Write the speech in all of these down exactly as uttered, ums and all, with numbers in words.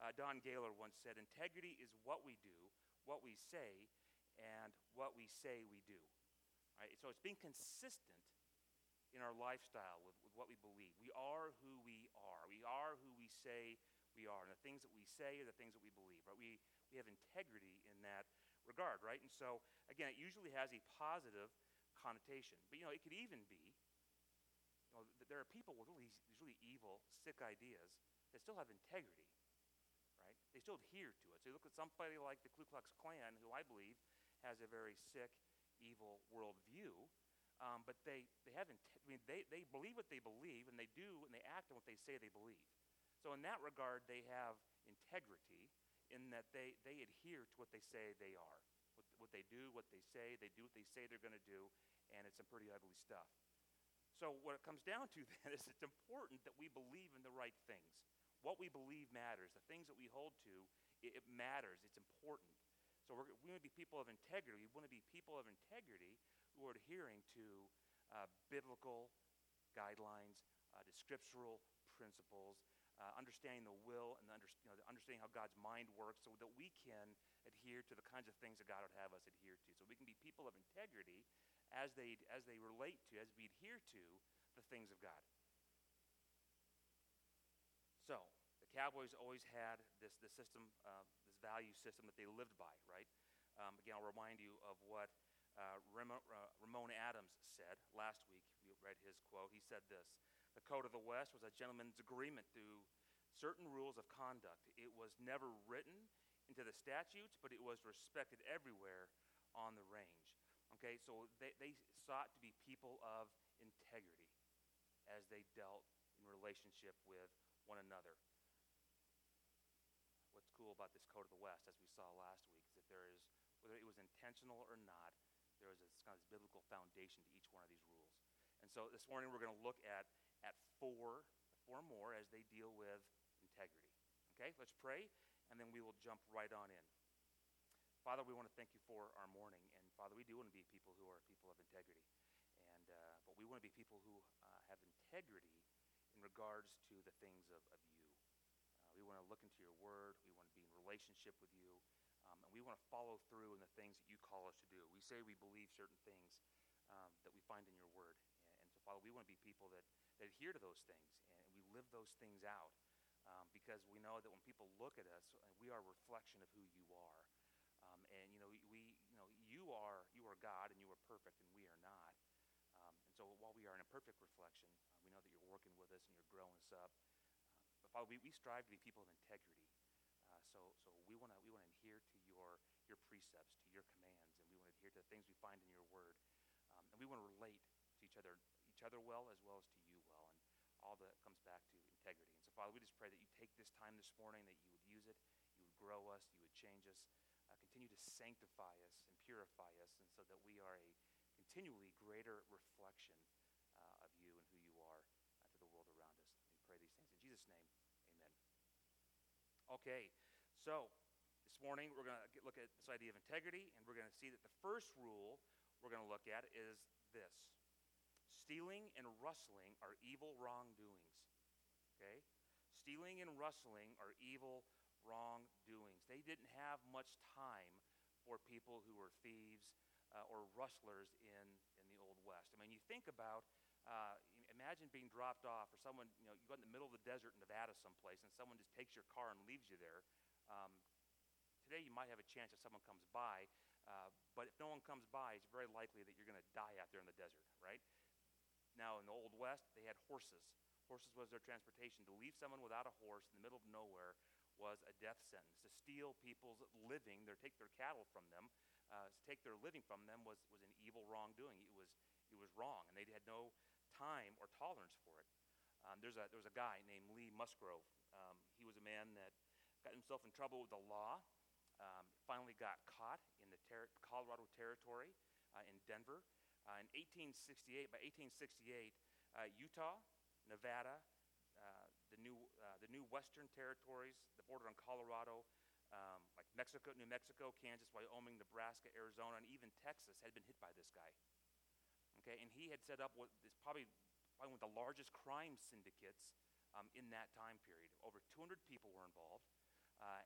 Uh, Don Gaylor once said, integrity is what we do, what we say, and what we say we do. Right? So it's being consistent in our lifestyle with, with what we believe. We are who we are. We are who we say we are. And the things that we say are the things that we believe. Right? We, we have integrity in that regard, right? And so, again, it usually has a positive connotation. But, you know, it could even be, you know, there are people with really, these really evil, sick ideas that still have integrity, right? They still adhere to it. So you look at somebody like the Ku Klux Klan, who I believe has a very sick, evil worldview, um, but they, they haven't, I mean, they, they believe what they believe, and they do, and they act on what they say they believe. So in that regard, they have integrity in that they, they adhere to what they say they are. What, what they do, what they say, they do what they say they're going to do, and it's some pretty ugly stuff. So what it comes down to then is it's important that we believe in the right things. What we believe matters. The things that we hold to, it, it matters. It's important. So we're, we want to be people of integrity. We want to be people of integrity who are adhering to uh, biblical guidelines, uh, to scriptural principles, uh, understanding the will and the under, you know, the understanding how God's mind works so that we can adhere to the kinds of things that God would have us adhere to. So we can be people of integrity as they, as they relate to, as we adhere to the things of God. So, the Cowboys always had this, this system, uh, this value system that they lived by, right? Um, again, I'll remind you of what uh, Remo, uh, Ramon Adams said last week. You read his quote. He said this: "The Code of the West was a gentleman's agreement through certain rules of conduct. It was never written into the statutes, but it was respected everywhere on the range." Okay, so they, they sought to be people of integrity as they dealt in relationship with one another. What's cool about this Code of the West, as we saw last week, is that there is, whether it was intentional or not, there is a kind of biblical foundation to each one of these rules. And so this morning we're going to look at, at four, four more as they deal with integrity. Okay, let's pray, and then we will jump right on in. Father, we want to thank you for our morning, and Father, we do want to be people who are people of integrity, and uh, but we want to be people who uh, have integrity in regards to the things of, of you. Uh, we want to look into your word. We want to be in relationship with you, um, and we want to follow through in the things that you call us to do. We say we believe certain things um, that we find in your word, and, and so Father, we want to be people that, that adhere to those things, and we live those things out, um, because we know that when people look at us, we are a reflection of who you are. Um, and you know, we, you know, you are, you are God, and you are perfect, and we are not. Um, and so, while we are an imperfect reflection, uh, we know that you're working with us and you're growing us up. Uh, but Father, we, we strive to be people of integrity. Uh, so, so we want to, we want to adhere to your, your precepts, to your commands, and we want to adhere to the things we find in your word. Um, and we want to relate to each other, each other well, as well as to you well. And all that comes back to integrity. And so, Father, we just pray that you take this time this morning, that you would use it, you would grow us, you would change us. Uh, continue to sanctify us and purify us, and so that we are a continually greater reflection uh, of you and who you are uh, to the world around us. We pray these things in Jesus' name. Amen. Okay, so this morning we're going to look at this idea of integrity, and we're going to see that the first rule we're going to look at is this: stealing and rustling are evil wrongdoings. Okay, stealing and rustling are evil wrongdoings. They didn't have much time for people who were thieves uh, or rustlers in, in the Old West. I mean, you think about, uh, imagine being dropped off, or someone, you know, you go in the middle of the desert in Nevada someplace, and someone just takes your car and leaves you there. Um, today you might have a chance if someone comes by, uh, but if no one comes by, it's very likely that you're going to die out there in the desert, right? Now, in the Old West, they had horses. Horses was their transportation. To leave someone without a horse in the middle of nowhere was a death sentence. To steal people's living, or take their cattle from them, uh, to take their living from them was, was an evil wrongdoing. It was it was wrong, and they had no time or tolerance for it. Um, there's a there was a guy named Lee Musgrove. Um, he was a man that got himself in trouble with the law. Um, finally got caught in the ter- Colorado Territory uh, in Denver uh, in eighteen sixty-eight. By eighteen sixty-eight, uh, Utah, Nevada, Uh, the new uh, the new Western territories, the border on Colorado, um, like Mexico, New Mexico, Kansas, Wyoming, Nebraska, Arizona, and even Texas had been hit by this guy. Okay, and he had set up what is probably, probably one of the largest crime syndicates um, in that time period. Over two hundred people were involved.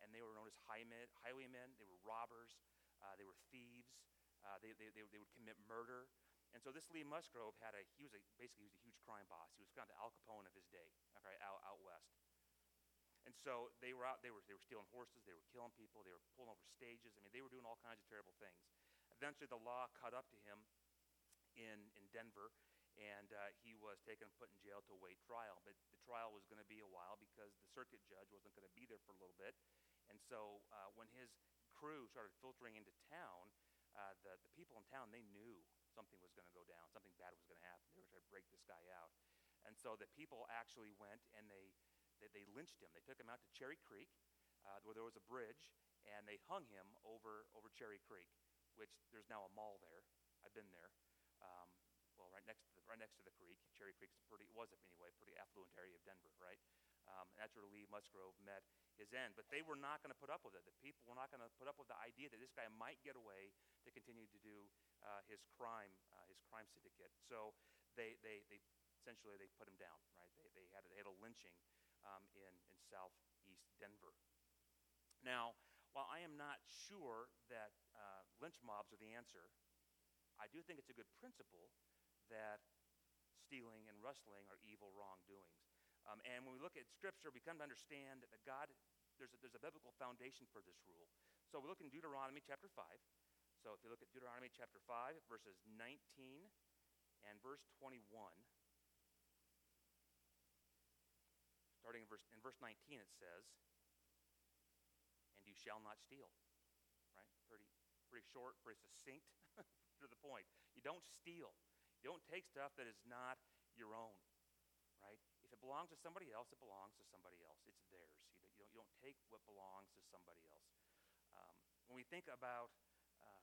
and they were known as highwaymen. highwaymen. They were robbers. Uh, they were thieves. Uh, they, they, they, they would commit murder. And so this Lee Musgrove had a, he was a, basically he was a huge crime boss. He was kind of the Al Capone of his day, okay, out, out west. And so they were out, they were, they were stealing horses, they were killing people, they were pulling over stages. I mean, they were doing all kinds of terrible things. Eventually the law caught up to him in, in Denver, and uh, he was taken and put in jail to await trial. But the trial was going to be a while because the circuit judge wasn't going to be there for a little bit. And so uh, when his crew started filtering into town, uh, the, the people in town, they knew something was going to go down, something bad was going to happen. They were trying to break this guy out. And so the people actually went and they, they, they lynched him. They took him out to Cherry Creek, uh, where there was a bridge, and they hung him over, over Cherry Creek, which there's now a mall there. I've been there. Um, well, right next to the, right next to the creek. Cherry Creek's a pretty, was it anyway, pretty affluent area of Denver, right? Um, and that's where Lee Musgrove met his end. But they were not going to put up with it. The people were not going to put up with the idea that this guy might get away to continue to do uh, his crime, uh, his crime syndicate. So they, they, they essentially they put him down, right? They, they had a, they had a lynching um, in in southeast Denver. Now, while I am not sure that uh, lynch mobs are the answer, I do think it's a good principle that stealing and rustling are evil wrongdoings. Um, and when we look at Scripture, we come to understand that the God, there's a, there's a biblical foundation for this rule. So we look in Deuteronomy chapter five. So if you look at Deuteronomy chapter five, verses nineteen and verse twenty-one, starting in verse, in verse nineteen it says, "And you shall not steal." Right? Pretty, pretty short, pretty succinct, to the point. You don't steal. You don't take stuff that is not your own. Right? If it belongs to somebody else, it belongs to somebody else. It's theirs. You don't, you don't, you don't take what belongs to somebody else. Um, when we think about uh,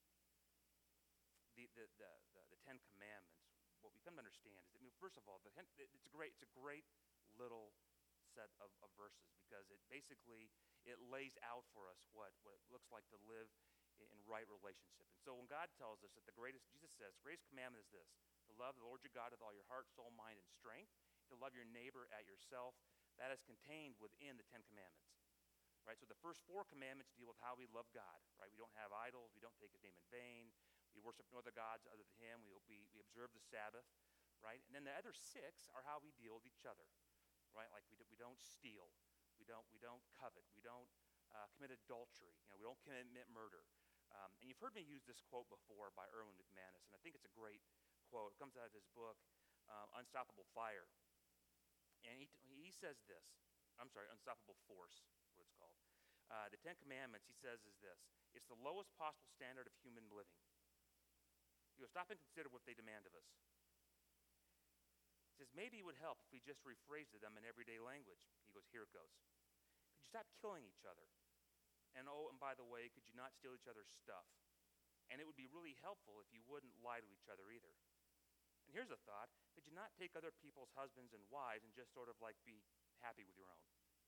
the, the, the, the, the Ten Commandments, what we come to understand is that, I mean, first of all, the, it's a great, it's a great little set of, of verses, because it basically, it lays out for us what, what it looks like to live in, in right relationship. And so when God tells us that the greatest, Jesus says, the greatest commandment is this: to love the Lord your God with all your heart, soul, mind, and strength, to love your neighbor at yourself. That is contained within the Ten Commandments. Right? So the first four commandments deal with how we love God. Right? We don't have idols. We don't take his name in vain. We worship no other gods other than him. We, we, we observe the Sabbath. Right? And then the other six are how we deal with each other. Right? Like we, do, we don't steal. We don't, we don't covet. We don't uh, commit adultery. You know, we don't commit murder. Um, and you've heard me use this quote before by Erwin McManus, and I think it's a great quote. It comes out of his book, uh, Unstoppable Fire. And he, he says this, I'm sorry, Unstoppable Force is what it's called. Uh, the Ten Commandments, he says, is this: it's the lowest possible standard of human living. You know, stop and consider what they demand of us. He says, maybe it would help if we just rephrased them in everyday language. He goes, here it goes. Could you stop killing each other? And oh, and by the way, could you not steal each other's stuff? And it would be really helpful if you wouldn't lie to each other either. And here's a thought: could you not take other people's husbands and wives and just sort of like be happy with your own?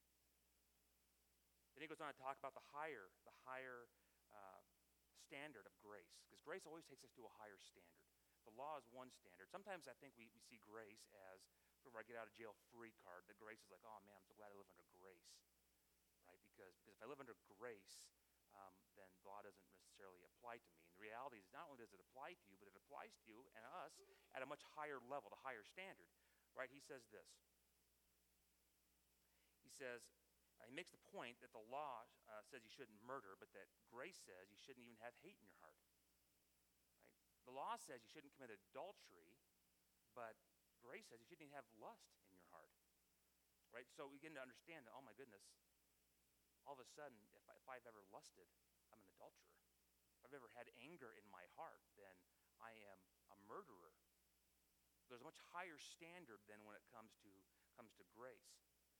Then he goes on to talk about the higher, the higher uh, standard of grace, because grace always takes us to a higher standard. The law is one standard. Sometimes I think we, we see grace as sort of a get out of jail free card. That grace is like, oh man, I'm so glad I live under grace. Right? Because, because if I live under grace, um, then the law doesn't necessarily apply to me. And the reality is, not only does it apply to you, but it applies to you and us at a much higher level, the higher standard. Right? He says this. He says, uh, he makes the point that the law uh, says you shouldn't murder, but that grace says you shouldn't even have hate in your heart. Right? The law says you shouldn't commit adultery, but grace says you shouldn't even have lust in your heart. Right? So we begin to understand that, oh my goodness, all of a sudden, if, I, if I've ever lusted, I'm an adulterer. If I've ever had anger in my heart, then I am a murderer. There's a much higher standard than when it comes to comes to grace.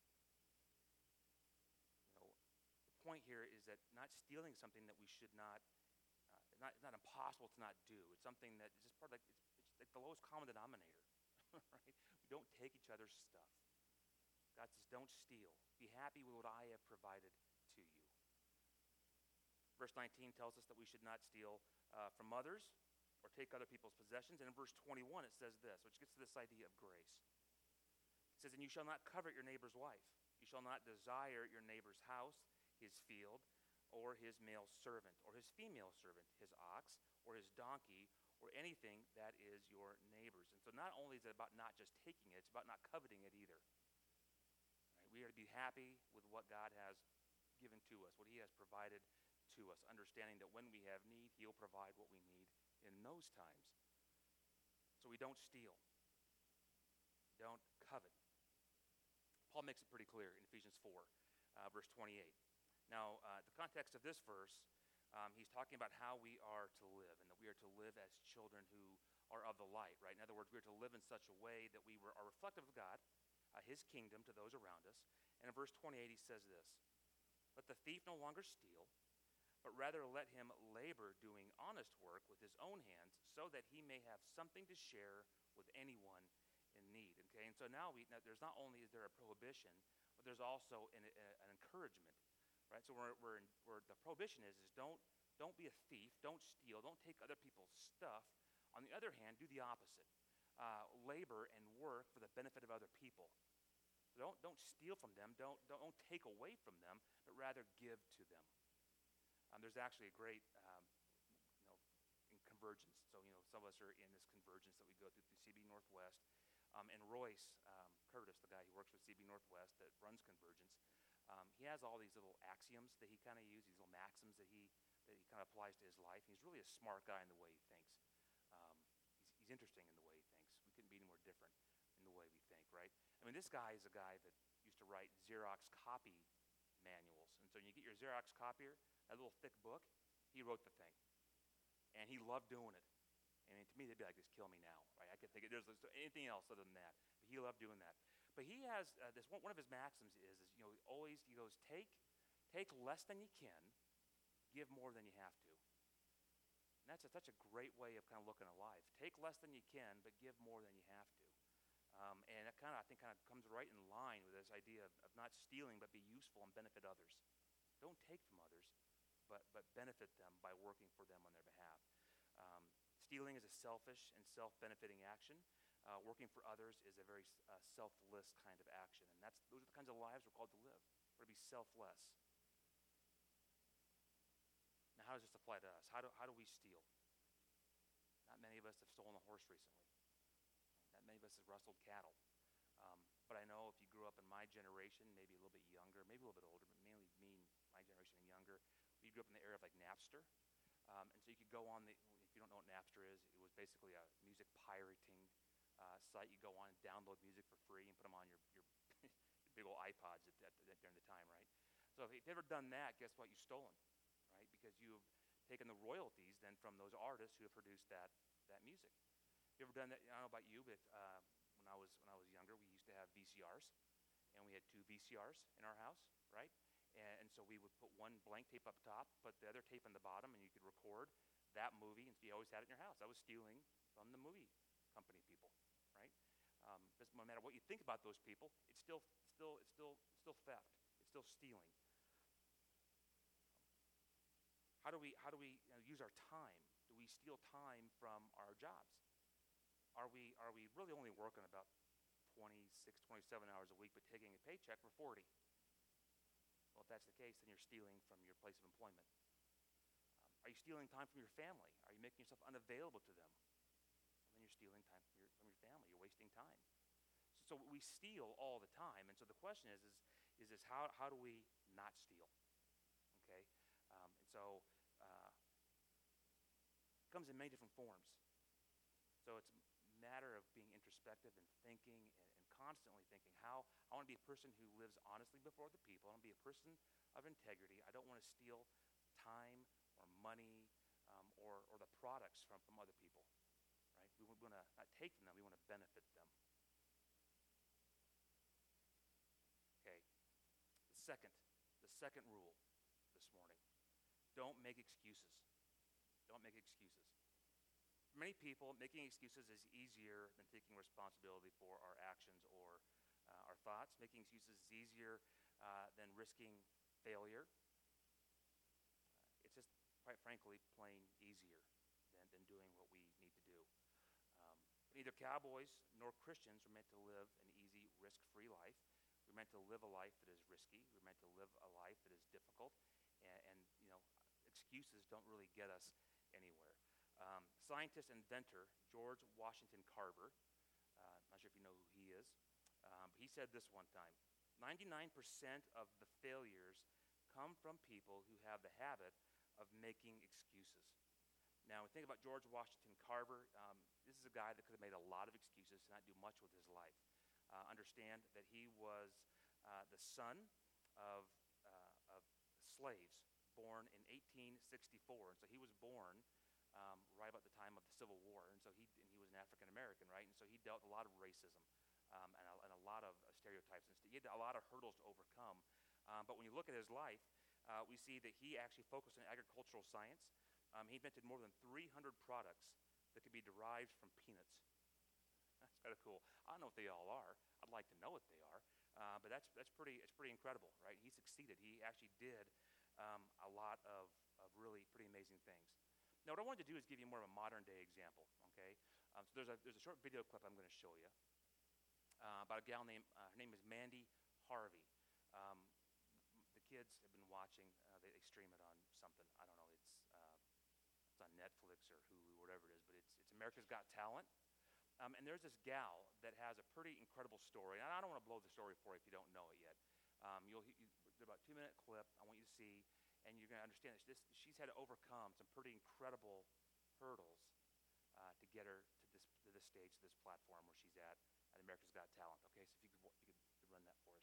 You know, the point here is that not stealing something that we should not, uh, not, it's not impossible to not do. It's something that is just part of like, it's, it's like the lowest common denominator. Right? We don't take each other's stuff. God says, don't steal. Be happy with what I have provided to you. Verse nineteen tells us that we should not steal uh, from others or take other people's possessions. And in verse twenty-one it says this, which gets to this idea of grace. It says, and you shall not covet your neighbor's wife. You shall not desire your neighbor's house, his his field, or his male servant, or his female servant, his ox, or his donkey, or anything that is your neighbor's. And so not only is it about not just taking it, it's about not coveting it either. Right? We are to be happy with what God has given to us, what he has provided to us, understanding that when we have need, he'll provide what we need in those times. So we don't steal. Don't covet. Paul makes it pretty clear in Ephesians four, uh, verse twenty-eight. Now, uh, the context of this verse, um, he's talking about how we are to live, and that we are to live as children who are of the light, right? In other words, we are to live in such a way that we were, are reflective of God, uh, his kingdom to those around us. And in verse twenty-eight, he says this: "Let the thief no longer steal, but rather let him labor doing honest work with his own hands, so that he may have something to share with anyone in need." Okay, and so now we now there's not only is there a prohibition, but there's also an, a, an encouragement, right? So we're, we're, in, we're the prohibition is is don't don't be a thief, don't steal, don't take other people's stuff. On the other hand, do the opposite: uh, labor and work for the benefit of other people. So don't don't steal from them, don't don't, don't take away from them, but rather give to them. Um, there's actually a great, um, you know, in convergence. So, you know, some of us are in this convergence that we go through through C B Northwest. Um, and Royce um, Curtis, the guy who works with C B Northwest that runs convergence, um, he has all these little axioms that he kind of uses, these little maxims that he that he kind of applies to his life. He's really a smart guy in the way he thinks. Um, he's, he's interesting in the way he thinks. We couldn't be any more different in the way we think, right? I mean, this guy is a guy that used to write Xerox copy manuals. And so when you get your Xerox copier, that little thick book, he wrote the thing. And he loved doing it. And to me, they'd be like, just kill me now, right? I could think of, there's anything else other than that. But he loved doing that. But he has uh, this one, one of his maxims is, is, you know, always, he goes, take, take less than you can, give more than you have to. And that's a, such a great way of kind of looking at life. Take less than you can, but give more than you have to. Um, and that kind of, I think, kind of comes right in line with this idea of, of not stealing, but be useful and benefit others. Don't take from others, but, but benefit them by working for them on their behalf. Um, stealing is a selfish and self-benefiting action. Uh, working for others is a very uh, selfless kind of action. And that's those are the kinds of lives we're called to live. We're to be selfless. Now, how does this apply to us? How do, how do we steal? Not many of us have stolen a horse recently. Not many of us have rustled cattle. Um, but I know if you grew up in my generation, maybe a little bit younger, maybe a little bit older, but mainly me, my generation and younger, we grew up in the era of like Napster. Um, and so you could go on the, if you don't know what Napster is, it was basically a music pirating uh, site. You go on and download music for free and put them on your, your, your big old iPods at, at, at, during the time, right? So if you've ever done that, guess what? You've stolen, right? Because you've taken the royalties then from those artists who have produced that, that music. You ever done that? I don't know about you, but uh, when I was when I was younger, we used to have V C Rs, and we had two V C Rs in our house, right? And, and so we would put one blank tape up top, put the other tape on the bottom, and you could record that movie, and you always had it in your house. I was stealing from the movie company people, right? Um, doesn't matter what you think about those people, it's still, still, it's still, it's still theft. It's still stealing. How do we how do we you know, use our time? Do we steal time from our jobs? Are we are we really only working about twenty-six, twenty-seven hours a week, but taking a paycheck for forty? Well, if that's the case, then you're stealing from your place of employment. Um, are you stealing time from your family? Are you making yourself unavailable to them? Well, then you're stealing time from your, from your family. You're wasting time. So, so we steal all the time, and so the question is, is, is this how, how do we not steal? Okay, um, and so uh, it comes in many different forms. So it's a matter of being introspective and thinking and, and constantly thinking how I want to be a person who lives honestly before the people. I want to be a person of integrity. I don't want to steal time or money um, or, or the products from, from other people. Right? We want to not take from them. We want to benefit them. Okay. The second, the second rule this morning: don't make excuses. Don't make excuses. For many people, making excuses is easier than taking responsibility for our actions or uh, our thoughts. Making excuses is easier uh, than risking failure. Uh, it's just, quite frankly, plain easier than, than doing what we need to do. Um, neither cowboys nor Christians are meant to live an easy, risk-free life. We're meant to live a life that is risky. We're meant to live a life that is difficult. don't really get us anywhere. Um, scientist and inventor George Washington Carver, uh, not sure if you know who he is, um, but he said this one time, ninety-nine percent of the failures come from people who have the habit of making excuses. Now, when we think about George Washington Carver, um, this is a guy that could have made a lot of excuses to not do much with his life. Uh, understand that he was uh, the son of, uh, of slaves born in eighteen sixty-four. And so he was born um, right about the time of the Civil War. And so he, and he was an African American, right? And so he dealt with a lot of racism um, and, a, and a lot of uh, stereotypes. And he had a lot of hurdles to overcome. Um, but when you look at his life, uh, we see that he actually focused on agricultural science. Um, he invented more than three hundred products that could be derived from peanuts. That's kind of cool. I don't know what they all are. I'd like to know what they are, uh, but that's that's pretty it's pretty incredible, right? He succeeded. He actually did um, a lot of, of really pretty amazing things. Now, what I wanted to do is give you more of a modern day example. Okay, um, so there's a there's a short video clip I'm going to show you uh, about a gal named uh, her name is Mandy Harvey. Um, the kids have been watching. Uh, they, they stream it on something. I don't know. It's uh, it's on Netflix or Hulu, whatever it is, but it's, it's America's Got Talent. Um, and there's this gal that has a pretty incredible story. And I don't want to blow the story for you if you don't know it yet. Um, you'll, you, it's about a two-minute clip I want you to see, and you're going to understand that this, she's had to overcome some pretty incredible hurdles uh, to get her to this, to this stage, to this platform where she's at at America's Got Talent. Okay, so if you could, if you could run that for us.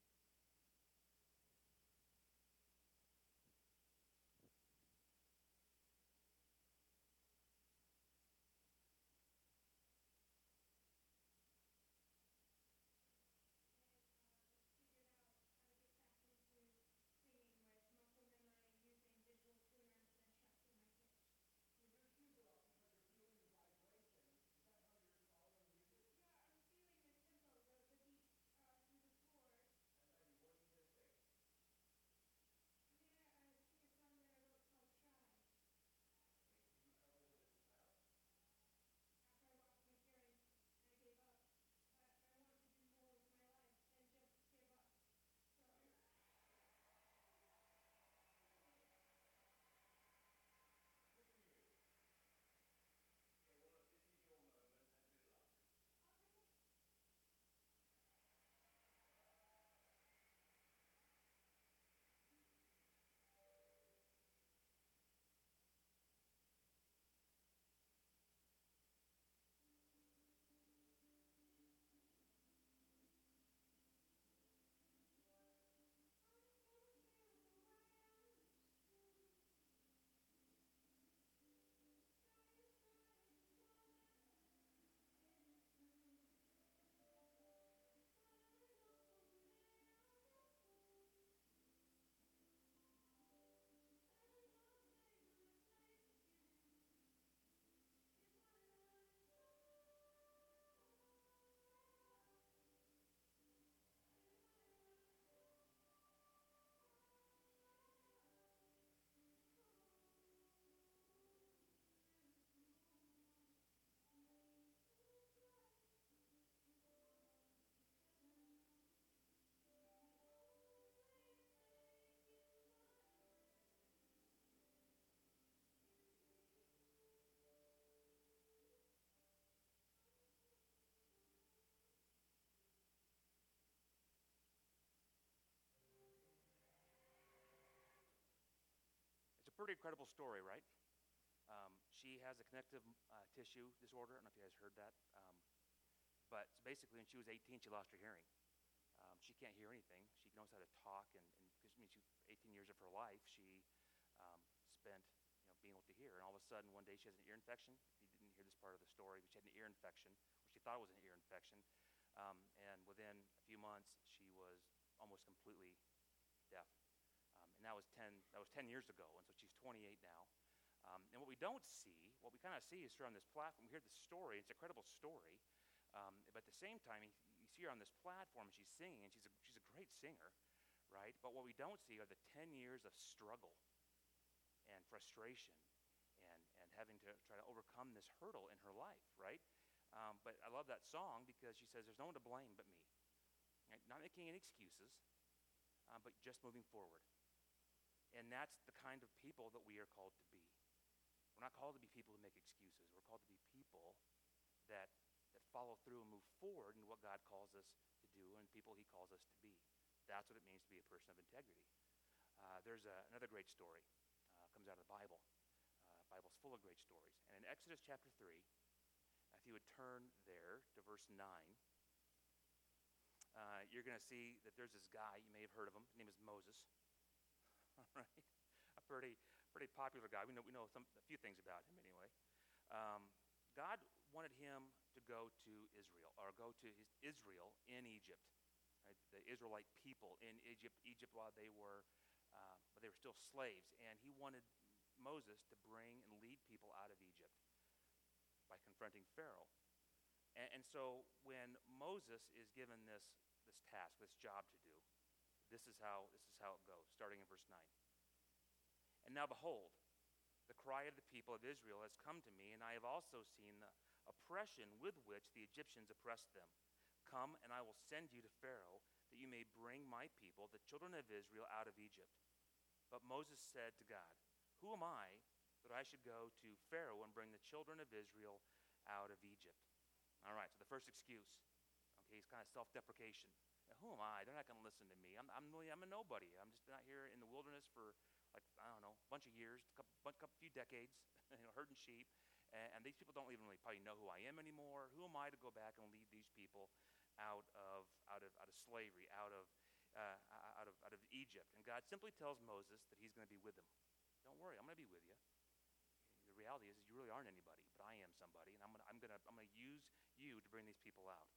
It's a pretty incredible story, right? Um, she has a connective uh, tissue disorder. I don't know if you guys heard that. Um, but basically, when she was eighteen, she lost her hearing. Um, she can't hear anything. She knows how to talk, and because I mean, she, eighteen years of her life, she um, spent you know, being able to hear. And all of a sudden, one day, she has an ear infection. You didn't hear this part of the story, but she had an ear infection, or she thought it was an ear infection. Um, and within a few months, she was almost completely deaf. Um, and that was ten. That was ten years ago, and so she's twenty-eight now. Um, and what we don't see, what we kind of see is her on this platform. We hear this story. It's an incredible story. Um, but at the same time, you, you see her on this platform, and she's singing, and she's a, she's a great singer, right? But what we don't see are the ten years of struggle and frustration and, and having to try to overcome this hurdle in her life, right? Um, but I love that song because she says, there's no one to blame but me. Right? Not making any excuses, uh, but just moving forward. And And that's the kind of people that we are called to be. We're not called to be people who make excuses. We're called to be people that, that follow through and move forward in what God calls us to do and people he calls us to be. That's what it means to be a person of integrity. Uh, there's a, another great story. Uh, comes out of the Bible. Uh, the Bible's full of great stories. And in Exodus chapter three, if you would turn there to verse nine, uh, you're going to see that there's this guy. You may have heard of him. His name is Moses. All right, a pretty pretty popular guy. We know we know some a few things about him anyway. Um, God wanted him to go to Israel, or go to his Israel in Egypt, right? The Israelite people in Egypt, Egypt while they were, uh, but they were still slaves, and he wanted Moses to bring and lead people out of Egypt by confronting Pharaoh. And, and so when Moses is given this this task, this job to do, this is how this is how it goes, starting in verse nine. And now behold, the cry of the people of Israel has come to me, and I have also seen the oppression with which the Egyptians oppressed them. Come, and I will send you to Pharaoh, that you may bring my people, the children of Israel, out of Egypt. But Moses said to God, who am I that I should go to Pharaoh and bring the children of Israel out of Egypt? All right, so the first excuse, okay, is kind of self-deprecation. Who am I? They're not going to listen to me. I'm, I'm really, I'm a nobody. I'm just not here in the wilderness for, like, I don't know, a bunch of years, a couple, couple few decades, you know, herding sheep. And, and these people don't even really probably know who I am anymore. Who am I to go back and lead these people out of out of out of slavery, out of uh, out of out of Egypt? And God simply tells Moses that He's going to be with him. Don't worry, I'm going to be with you. The reality is, is you really aren't anybody, but I am somebody, and I'm going to I'm going to I'm going to use you to bring these people out.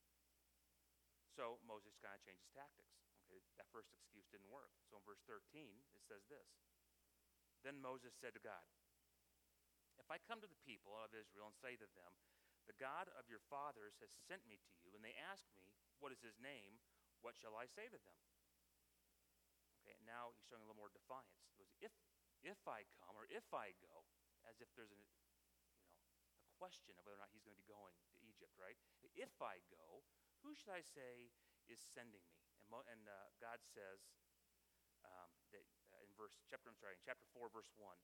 So Moses kind of changes tactics. Okay, that first excuse didn't work. So in verse thirteen, it says this. Then Moses said to God, if I come to the people of Israel and say to them, the God of your fathers has sent me to you, and they ask me, what is his name? What shall I say to them? Okay, and now he's showing a little more defiance. He goes, if, if I come, or if I go, as if there's a, you know, a question of whether or not he's going to be going to Egypt, right? If I go, who should I say is sending me? And, Mo, and uh, God says um, that uh, in verse chapter, I'm sorry, in chapter four, verse one.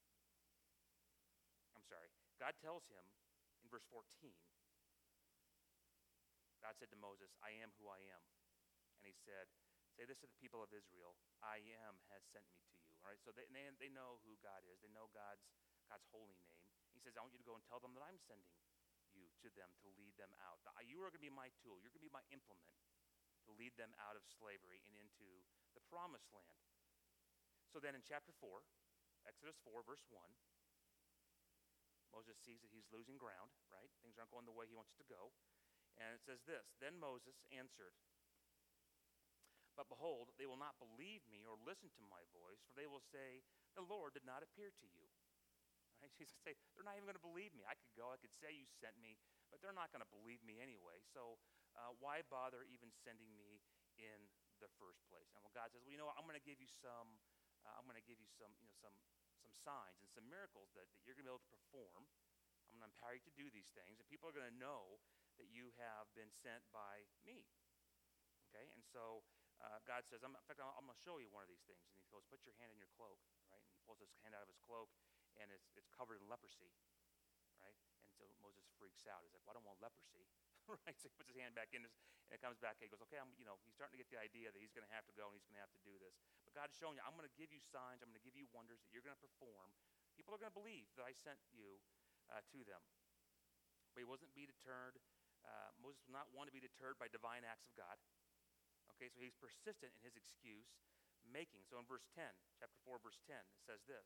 I'm sorry. God tells him in verse fourteen. God said to Moses, I am who I am. And he said, say this to the people of Israel, I am has sent me to you. All right, so they, they, they know who God is. They know God's, God's holy name. He says, I want you to go and tell them that I'm sending you to them to lead them out. You are going to be my tool. You're going to be my implement to lead them out of slavery and into the promised land. So then in chapter four, Exodus four, verse one, Moses sees that he's losing ground, right? Things aren't going the way he wants to go. And it says this, then Moses answered, but behold, they will not believe me or listen to my voice, for they will say, the Lord did not appear to you. Right? He's going to say, they're not even going to believe me. I could go, I could say you sent me, but they're not going to believe me anyway. So uh, why bother even sending me in the first place? And when God says, well, you know what, I'm going to give you some, uh, I'm going to give you some, you know, some, some signs and some miracles that, that you're going to be able to perform. I'm going to empower you to do these things, and people are going to know that you have been sent by me. Okay, and so uh, God says, I'm, in fact, I'm, I'm going to show you one of these things. And he goes, put your hand in your cloak, right? And he pulls his hand out of his cloak, and it's, it's covered in leprosy, right? And so Moses freaks out. He's like, well, I don't want leprosy, right? So he puts his hand back in, his, and it comes back, and he goes, okay, I'm, you know, he's starting to get the idea that he's going to have to go, and he's going to have to do this. But God's showing you, I'm going to give you signs, I'm going to give you wonders that you're going to perform. People are going to believe that I sent you uh, to them. But he wasn't be deterred. Uh, Moses was not one to be deterred by divine acts of God. Okay, so he's persistent in his excuse making. So in verse ten, chapter four, verse ten, it says this.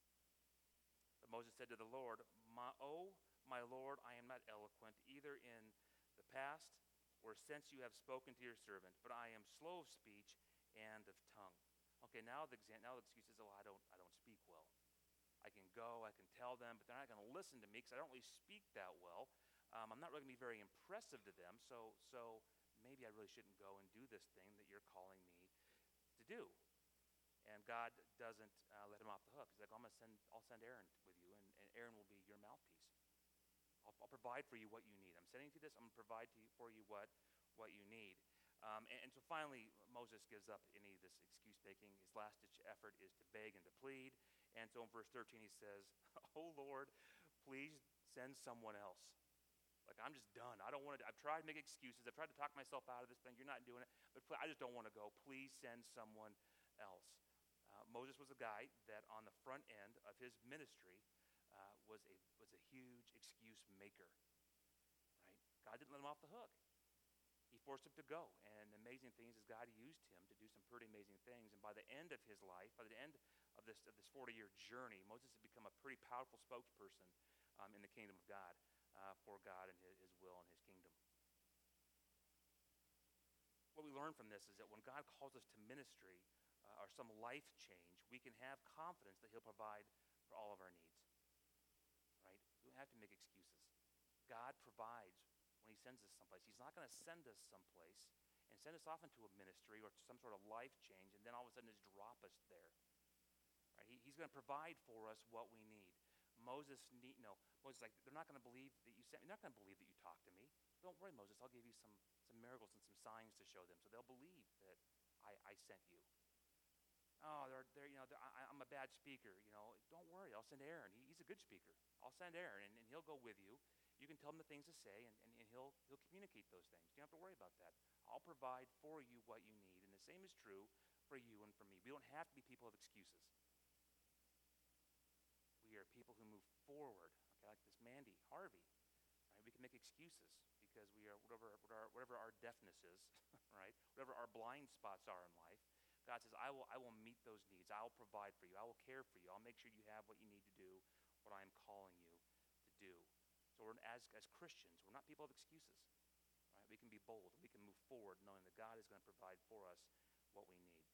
But Moses said to the Lord, my, oh, my Lord, I am not eloquent, either in the past or since you have spoken to your servant, but I am slow of speech and of tongue. Okay, now the, now the excuse is, oh, I don't, I don't speak well. I can go, I can tell them, but they're not going to listen to me because I don't really speak that well. Um, I'm not really going to be very impressive to them, so so maybe I really shouldn't go and do this thing that you're calling me to do. And God doesn't uh, let him off the hook. He's like, I'm going to send, I'll send Aaron with you, and, and Aaron will be your mouthpiece. I'll, I'll provide for you what you need. I'm sending you this. I'm going to provide to you, for you what, what you need. Um, and, and so finally, Moses gives up any of this excuse making. His last ditch effort is to beg and to plead. And so in verse thirteen, he says, "Oh Lord, please send someone else. Like, I'm just done. I don't want to. I've tried to make excuses. I've tried to talk myself out of this thing. You're not doing it. But pl- I just don't want to go. Please send someone else." Uh, Moses was a guy that on the front end of his ministry uh, was a was a huge excuse maker. Right? God didn't let him off the hook. He forced him to go. And the amazing thing is, is God used him to do some pretty amazing things. And by the end of his life, by the end of this of this forty-year journey, Moses had become a pretty powerful spokesperson um, in the kingdom of God, uh, for God and his, his will and his kingdom. What we learn from this is that when God calls us to ministry uh, or some life change, we can have confidence that he'll provide for all of our needs. Right? We don't have to make excuses. God provides when he sends us someplace. He's not going to send us someplace and send us off into a ministry or some sort of life change and then all of a sudden just drop us there. Right? He, he's going to provide for us what we need. Moses need no. Moses like, they're not going to believe that you sent me. They're not going to believe that you talked to me. Don't worry, Moses. I'll give you some some miracles and some signs to show them, so they'll believe that I, I sent you. Oh, they're they're you know they're, I, I'm a bad speaker. You know, don't worry. I'll send Aaron. He, he's a good speaker. I'll send Aaron, and, and he'll go with you. You can tell him the things to say, and, and, and he'll he'll communicate those things. You don't have to worry about that. I'll provide for you what you need, and the same is true for you and for me. We don't have to be people of excuses. We are people who move forward. Okay, like this Mandy, Harvey. Right? We can make excuses because we are whatever whatever, whatever our deafness is, right? Whatever our blind spots are in life. God says, I will I will meet those needs. I will provide for you. I will care for you. I'll make sure you have what you need to do, what I am calling you to do. So we're, as as Christians, we're not people of excuses. Right? We can be bold. We can move forward knowing that God is going to provide for us what we need.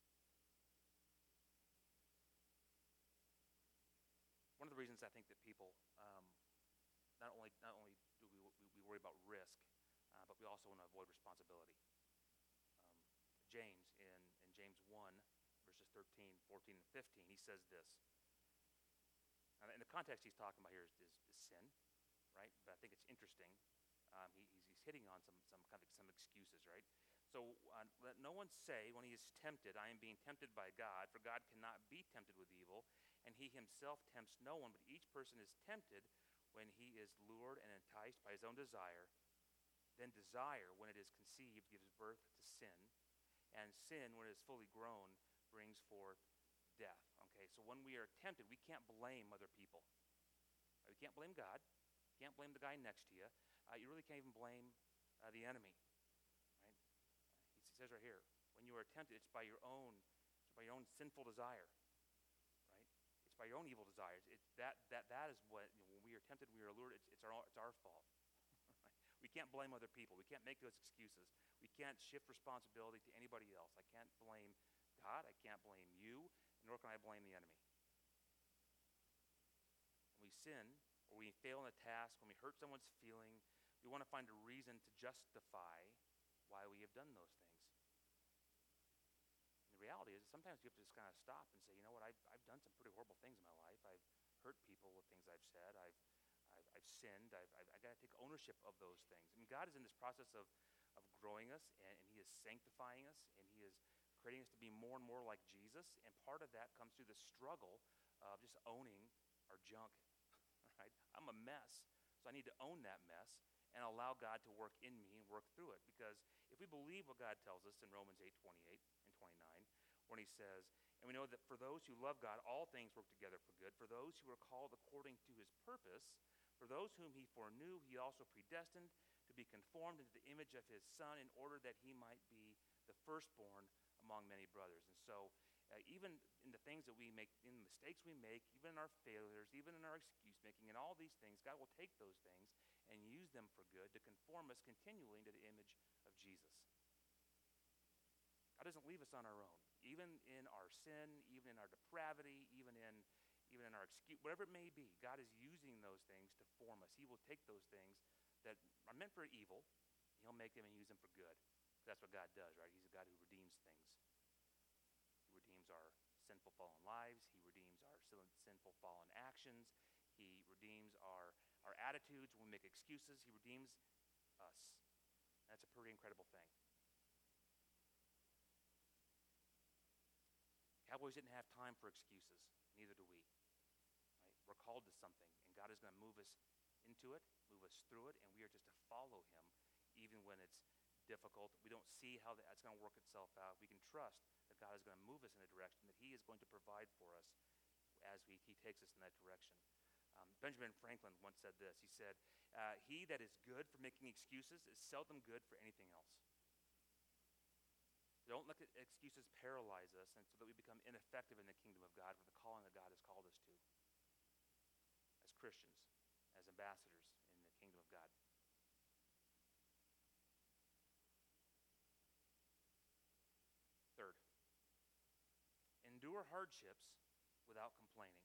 One of the reasons I think that people um, not only not only do we, we, we worry about risk, uh, but we also want to avoid responsibility. Um, James in, in James one, verses thirteen, fourteen, and fifteen, he says this. And in the context he's talking about here is, is, is sin, right? But I think it's interesting. Um, he, he's, he's hitting on some some kind of some excuses, right? So uh, let no one say when he is tempted, I am being tempted by God, for God cannot be tempted with evil, and he himself tempts no one, but each person is tempted when he is lured and enticed by his own desire. Then desire, when it is conceived, gives birth to sin, and sin, when it is fully grown, brings forth death. Okay, so when we are tempted, we can't blame other people. We can't blame God. You can't blame the guy next to you. Uh, you really can't even blame uh, the enemy. He says right here, when you are tempted, it's by your own, it's by your own sinful desire, right? It's by your own evil desires. It's that that that is what you know, when we are tempted, we are lured. It's it's our it's our fault. We can't blame other people. We can't make those excuses. We can't shift responsibility to anybody else. I can't blame God. I can't blame you, nor can I blame the enemy. When we sin or we fail in a task, when we hurt someone's feeling, we want to find a reason to justify why we have done those things. The reality is sometimes you have to just kind of stop and say, you know what, I've, I've done some pretty horrible things in my life. I've hurt people with things I've said. I've I've, I've sinned. I've, I've, I've got to take ownership of those things. I mean, God is in this process of, of growing us, and, and he is sanctifying us, and he is creating us to be more and more like Jesus, and part of that comes through the struggle of just owning our junk, right? I'm a mess, so I need to own that mess and allow God to work in me and work through it, because if we believe what God tells us in Romans eight twenty-eight and twenty-nine, when he says, and we know that for those who love God, all things work together for good, for those who are called according to his purpose, for those whom he foreknew, he also predestined to be conformed into the image of his Son, in order that he might be the firstborn among many brothers. And so uh, even in the things that we make, in the mistakes we make, even in our failures, even in our excuse making, and all these things, God will take those things and use them for good to conform us continually into the image of Jesus. God doesn't leave us on our own. Even in our sin, even in our depravity, even in even in our excuse, whatever it may be, God is using those things to form us. He will take those things that are meant for evil, he'll make them and use them for good. That's what God does, right? He's a God who redeems things. He redeems our sinful fallen lives. He redeems our sinful fallen actions. He redeems our, our attitudes when we make excuses. He redeems us. That's a pretty incredible thing. Cowboys didn't have time for excuses. Neither do we. Right? We're called to something, and God is going to move us into it, move us through it, and we are just to follow him even when it's difficult. We don't see how that's going to work itself out. We can trust that God is going to move us in a direction, that he is going to provide for us as we, he takes us in that direction. Um, Benjamin Franklin once said this. He said, uh, he that is good for making excuses is seldom good for anything else. Don't let excuses paralyze us and so that we become ineffective in the kingdom of God for the calling that God has called us to as Christians, as ambassadors in the kingdom of God. Third, endure hardships without complaining.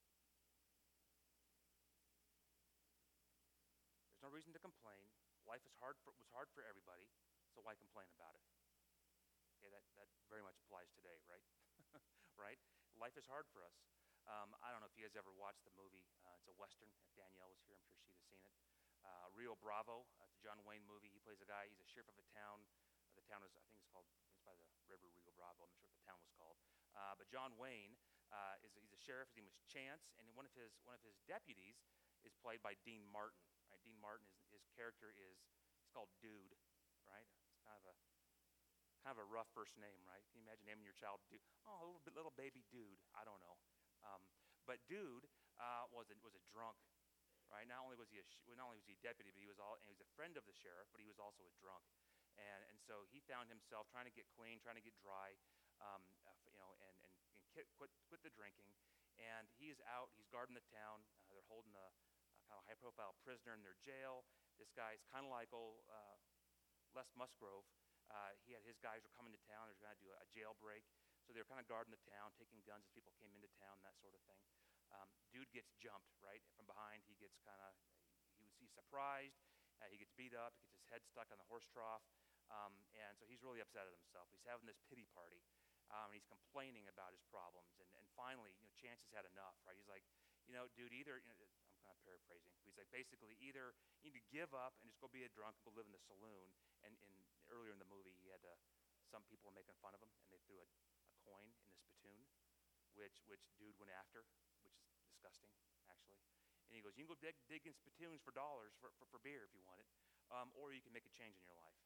There's no reason to complain. Life is hard for, was hard for everybody, so why complain about it? Okay, that, that very much applies today, right? Right? Life is hard for us. Um, I don't know if you guys ever watched the movie. Uh, it's a Western. If Danielle was here, I'm sure she'd have seen it. Uh, Rio Bravo. Uh, it's a John Wayne movie. He plays a guy. He's a sheriff of a town. Uh, the town is, I think it's called, it's by the river Rio Bravo. I'm not sure what the town was called. Uh, but John Wayne uh, is he's a sheriff. His name was Chance, and one of his one of his deputies is played by Dean Martin. Right? Dean Martin is his character is he's called Dude. Right? It's kind of a Kind of a rough first name, right? Can you imagine naming your child Dude? Oh, a little, bit, little baby Dude. I don't know. Um, but Dude uh, was a, was a drunk, right? Not only was he a well, not only was he a deputy, but he was all and he was a friend of the sheriff, but he was also a drunk, and and so he found himself trying to get clean, trying to get dry, um, uh, you know, and and, and quit, quit quit the drinking, and he is out. He's guarding the town. Uh, they're holding a, a kind of high-profile prisoner in their jail. This guy's kind of like old uh, Les Musgrove. Uh, he had his guys were coming to town. They were going to do a, a jailbreak, so they were kind of guarding the town, taking guns as people came into town, that sort of thing. Um, dude gets jumped right from behind. He gets kind of he was he's surprised. Uh, he gets beat up. He gets his head stuck on the horse trough, um, and so he's really upset at himself. He's having this pity party, um, and he's complaining about his problems. And and finally, you know, Chance has had enough. Right? He's like, you know, dude, either you know, I'm kind of paraphrasing. He's like, basically, either you need to give up and just go be a drunk and go live in the saloon. And, and earlier in the movie, he had to, some people were making fun of him, and they threw a, a coin in the spittoon, which which dude went after, which is disgusting, actually. And he goes, you can go dig, dig in spittoons for dollars for, for, for beer if you want it, um, or you can make a change in your life.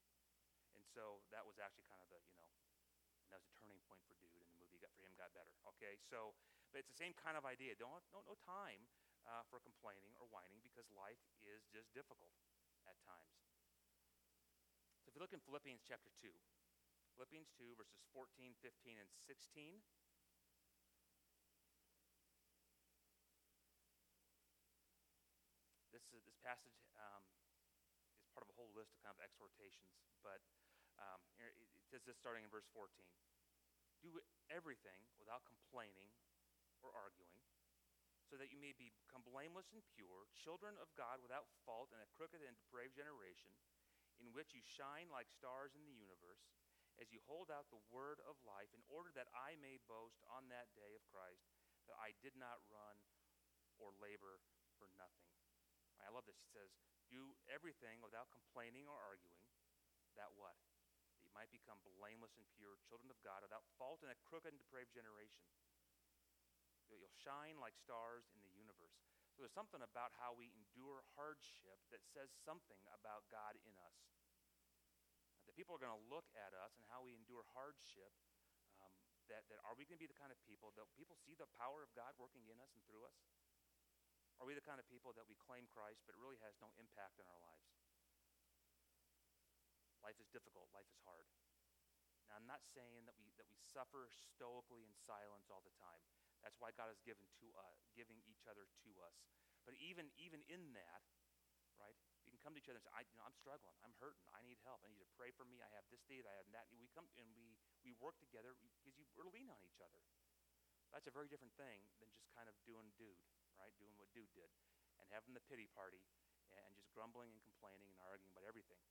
And so that was actually kind of the, you know, and that was a turning point for dude, and the movie got for him got better. Okay, so, but it's the same kind of idea. Don't no no time uh, for complaining or whining because life is just difficult at times. So if you look in Philippians chapter two, Philippians two, verses fourteen, fifteen, and sixteen. This, uh, this passage um, is part of a whole list of kind of exhortations, but um, it, it says this starting in verse fourteen. Do everything without complaining or arguing, so that you may become blameless and pure, children of God without fault in a crooked and depraved generation, in which you shine like stars in the universe, as you hold out the word of life, in order that I may boast on that day of Christ, that I did not run or labor for nothing. I love this. He says, do everything without complaining or arguing, that what? That you might become blameless and pure, children of God, without fault in a crooked and depraved generation. You'll shine like stars in the universe. So there's something about how we endure hardship that says something about God in us. That people are going to look at us and how we endure hardship, um, that, that are we going to be the kind of people that people see the power of God working in us and through us? Are we the kind of people that we claim Christ but it really has no impact in our lives? Life is difficult. Life is hard. Now, I'm not saying that we, that we suffer stoically in silence all the time. That's why God has given to uh, giving each other to us. But even even in that, right? We can come to each other and say, I, you know, I'm struggling. I'm hurting. I need help. I need you to pray for me. I have this need. I have that. And we come and we we work together because you we're lean on each other. That's a very different thing than just kind of doing dude, right? Doing what dude did, and having the pity party, and, and just grumbling and complaining and arguing about everything.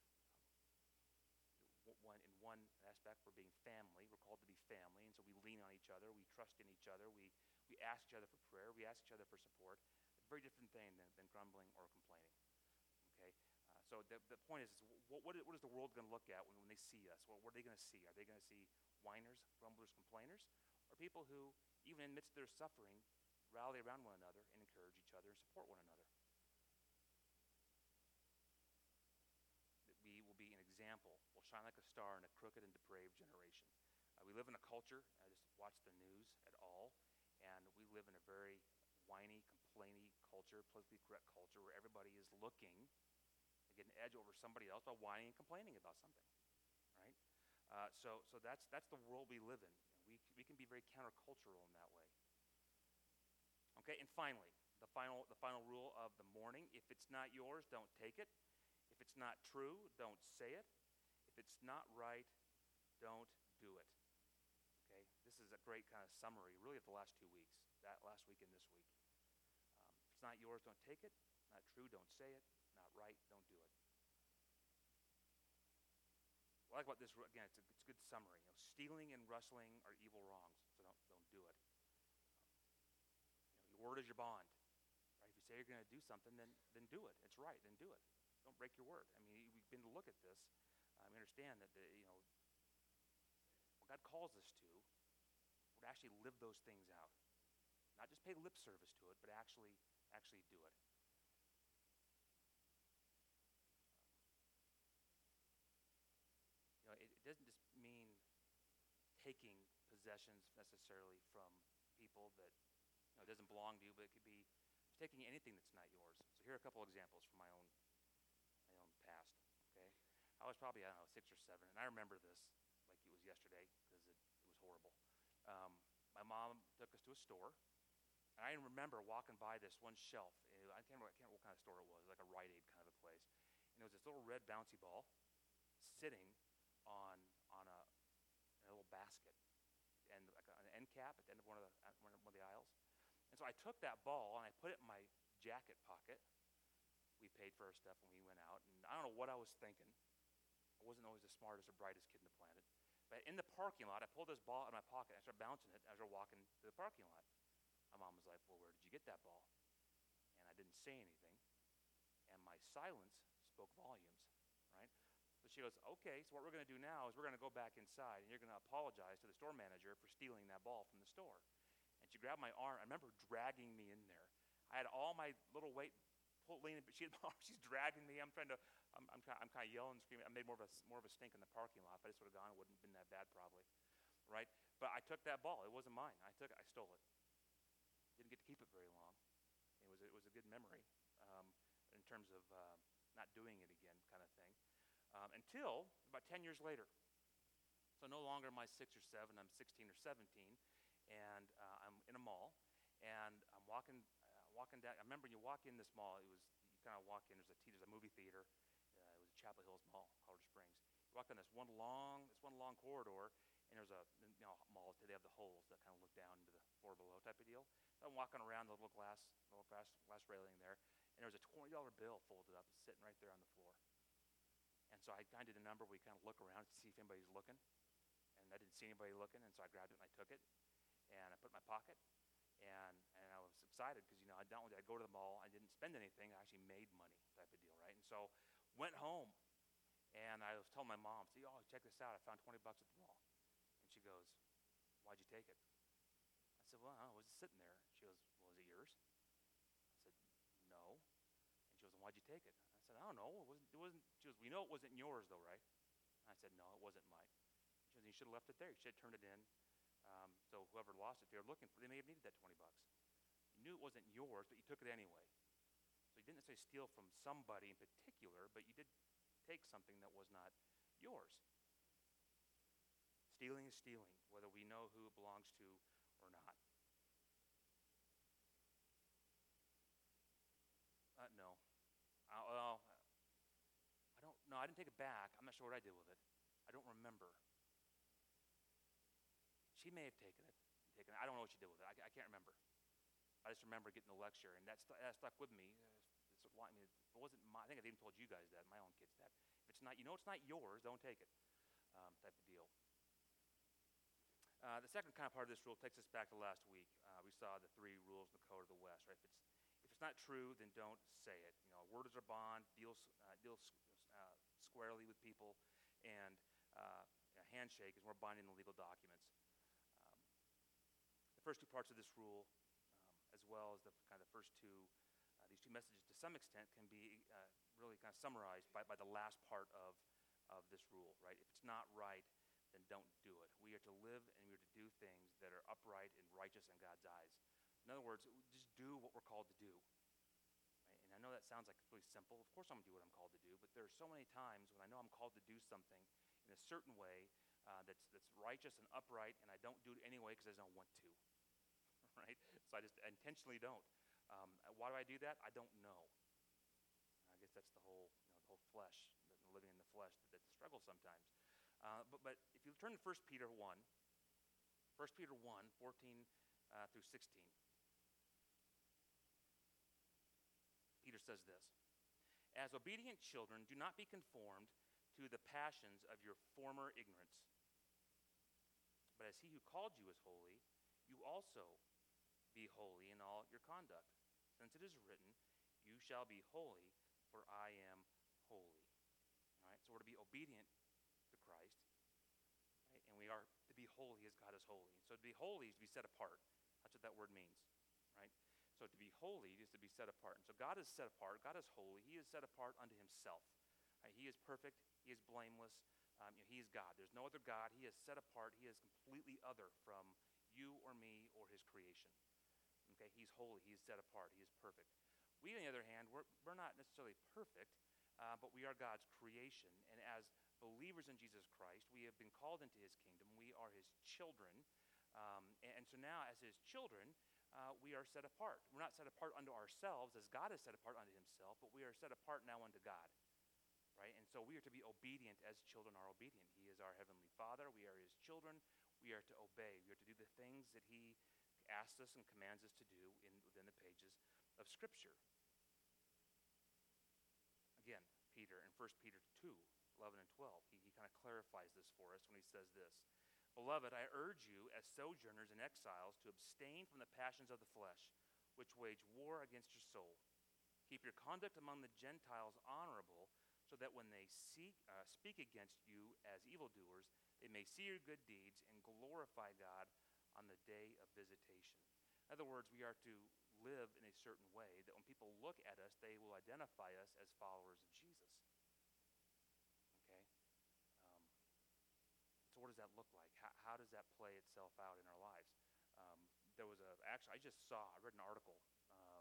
One, in one aspect, we're being family. We're called to be family, and so we lean on each other. We trust in each other. We we ask each other for prayer. We ask each other for support. It's a very different thing than, than grumbling or complaining. Okay, uh, so so the, the point is, is what, what, is, what is the world going to look at when, when they see us? Well, what are they going to see? Are they going to see whiners, grumblers, complainers, or people who, even in the midst of their suffering, rally around one another and encourage each other and support one another? That we will be an example, will shine like a star in a crooked and depraved generation. Uh, we live in a culture, I just watch the news at all, and we live in a very whiny, complainy culture, politically correct culture, where everybody is looking to get an edge over somebody else by whining and complaining about something, right? Uh, so so that's that's the world we live in. We, we can be very countercultural in that way. Okay, and finally, the final, the final rule of the morning: if it's not yours, don't take it. If it's not true, don't say it. If it's not right, don't do it. Okay, this is a great kind of summary, really, of the last two weeks, that last week and this week. Um, if it's not yours, don't take it. Not true, don't say it. Not right, don't do it. What I like about this, again, it's a, it's a good summary. You know, stealing and rustling are evil wrongs, so don't, don't do it. You know, your word is your bond. Right? If you say you're going to do something, then, then do it. It's right, then do it. Don't break your word. I mean, we've been to look at this. Um, we understand that, the, you know, what God calls us to, we're to actually live those things out. Not just pay lip service to it, but actually, actually do it. You know, it, it doesn't just mean taking possessions necessarily from people that, you know, doesn't belong to you, but it could be taking anything that's not yours. So here are a couple examples from my own my own past. Okay, I was probably, I don't know, six or seven, and I remember this like it was yesterday because it, it was horrible. Um, my mom took us to a store, and I remember walking by this one shelf. And I can't remember, I can't remember what kind of store it was. It was like a Rite Aid kind of a place, and there was this little red bouncy ball sitting on on a, in a little basket, and like an end cap at the end of one of the one of the aisles. And so I took that ball and I put it in my jacket pocket. We paid for our stuff when we went out, and I don't know what I was thinking. I wasn't always the smartest or brightest kid in the planet. But in the parking lot, I pulled this ball out of my pocket and I started bouncing it as we were walking to the parking lot. My mom was like, well, where did you get that ball? And I didn't say anything. And my silence spoke volumes, right? So she goes, okay, so what we're going to do now is we're going to go back inside and you're going to apologize to the store manager for stealing that ball from the store. And she grabbed my arm. I remember dragging me in there. I had all my little weight pulled leaning, but she had my arm, she's dragging me. I'm trying to, I'm, I'm, kind of, I'm kind of yelling, screaming. I made more of a more of a stink in the parking lot. If I just would have gone, it wouldn't have been that bad probably, right? But I took that ball. It wasn't mine. I took it. I stole it. Didn't get to keep it very long. It was it was a good memory um, in terms of uh, not doing it again, kind of thing. Um, until about ten years later. So no longer am I six or seven. I'm sixteen or seventeen. And uh, I'm in a mall, and I'm walking, uh, walking down. I remember you walk in this mall. It was you kind of walk in. There's a t- there's a movie theater. Uh, it was Chapel Hills Mall, Colorado Springs. You walk down this one long, this one long corridor, and there's a you know malls. They have the holes that kind of look down into the floor below type of deal. So I'm walking around the little glass, little glass, glass railing there, and there was a twenty dollar bill folded up, sitting right there on the floor. And so I kind of did a number where you kind of look around to see if anybody's looking, and I didn't see anybody looking, and so I grabbed it and I took it. And I put it in my pocket, and and I was excited because, you know, I not only did I go to the mall, I didn't spend anything, I actually made money type of deal, right? And so went home, and I was telling my mom, see, oh, check this out, I found twenty bucks at the mall. And she goes, why'd you take it? I said, well, I was just sitting there. She goes, well, is it yours? I said, no. And she goes, well, why'd you take it? I said, I don't know, it wasn't, it wasn't, she goes, we know it wasn't yours though, right? And I said, no, it wasn't mine. She goes, you should have left it there, you should have turned it in. Um, so whoever lost it, if they were looking for, they may have needed that twenty bucks. You knew it wasn't yours, but you took it anyway. So you didn't necessarily steal from somebody in particular, but you did take something that was not yours. Stealing is stealing, whether we know who it belongs to or not. Uh, no. Uh, well, I don't know. I didn't take it back. I'm not sure what I did with it. I don't remember. She may have taken it. Taken it. I don't know what she did with it. I, I can't remember. I just remember getting the lecture, and that, st- that stuck with me. It's, it's, I mean, it wasn't my, I think I even told you guys that, my own kids that. If it's not, you know it's not yours, don't take it, um, type of deal. Uh, the second kind of part of this rule takes us back to last week. Uh, we saw the three rules in the code of the West, right? If it's, if it's not true, then don't say it. You know, a word is a bond. Deal uh, deal uh, squarely with people, and uh, a handshake is more binding than legal documents. Um, the first two parts of this rule, um, as well as the kind of the first two, uh, these two messages, to some extent, can be uh, really kind of summarized by, by the last part of of this rule, right? If it's not right, then don't do it. We are to live and we are to do things that are upright and righteous in God's eyes. In other words, just do what we're called to do. Right? And I know that sounds like really simple. Of course I'm going to do what I'm called to do, but there are so many times when I know I'm called to do something in a certain way uh, that's, that's righteous and upright, and I don't do it anyway because I don't want to. Right? So I just intentionally don't. Um, why do I do that? I don't know. I guess that's the whole, you know, the whole flesh, living in the flesh, that, that struggle sometimes. Uh, but, but if you turn to First Peter one, First Peter one, fourteen uh, through sixteen, Peter says this: As obedient children, do not be conformed to the passions of your former ignorance. But as he who called you is holy, you also be holy in all your conduct. Since it is written, you shall be holy, for I am holy. All right, so we're to be obedient to Christ, right? And we are to be holy as God is holy. So to be holy is to be set apart. That's what that word means, right? So to be holy is to be set apart. And so God is set apart. God is holy. He is set apart unto himself. Right? He is perfect. He is blameless. Um, you know, he is God. There's no other God. He is set apart. He is completely other from you or me or his creation. Okay, he's holy. He is set apart. He is perfect. We, on the other hand, we're, we're not necessarily perfect, uh, but we are God's creation. And as believers in Jesus Christ, we have been called into his kingdom. We are his children. Um, and, and so now, as his children, uh, we are set apart. We're not set apart unto ourselves as God is set apart unto himself, but we are set apart now unto God. Right? And so we are to be obedient as children are obedient. He is our heavenly Father. We are his children. We are to obey. We are to do the things that he asks us and commands us to do in, within the pages of Scripture. Again, Peter, in First Peter two, eleven and twelve, he, he kind of clarifies this for us when he says this: Beloved, I urge you as sojourners and exiles to abstain from the passions of the flesh, which wage war against your soul. Keep your conduct among the Gentiles honorable, so that when they seek, uh, speak against you as evildoers, they may see your good deeds and glorify God on the day of visitation. In other words, we are to live in a certain way that when people look at us, they will identify us as followers of Jesus. Okay? Um, so what does that look like? How, how does that play itself out in our lives? Um, there was a, actually, I just saw, I read an article. Um,